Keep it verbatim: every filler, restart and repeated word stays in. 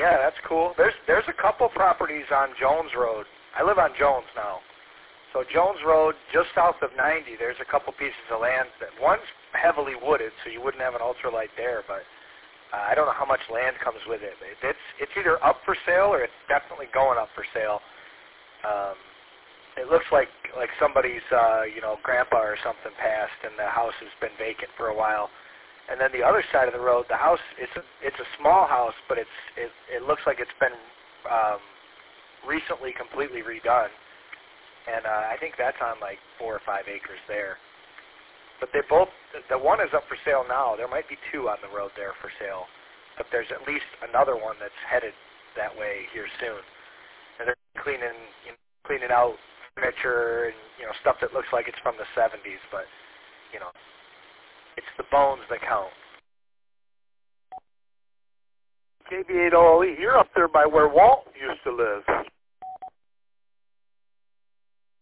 Yeah, that's cool. There's there's a couple properties on Jones Road. I live on Jones now. So Jones Road, just south of ninety, there's a couple pieces of land. That one's heavily wooded, so you wouldn't have an ultralight there, but uh, I don't know how much land comes with it. it. It's it's either up for sale or it's definitely going up for sale. Um, it looks like like somebody's uh, you know grandpa or something passed, and the house has been vacant for a while. And then the other side of the road, the house it's a it's a small house, but it's it it looks like it's been um, recently completely redone. And uh, I think that's on like four or five acres there. But they both, the one is up for sale now. There might be two on the road there for sale. But there's at least another one that's headed that way here soon. And they're cleaning, you know, cleaning out furniture and, you know, stuff that looks like it's from the seventies. But, you know, it's the bones that count. K B eight O L E, you're up there by where Walt used to live.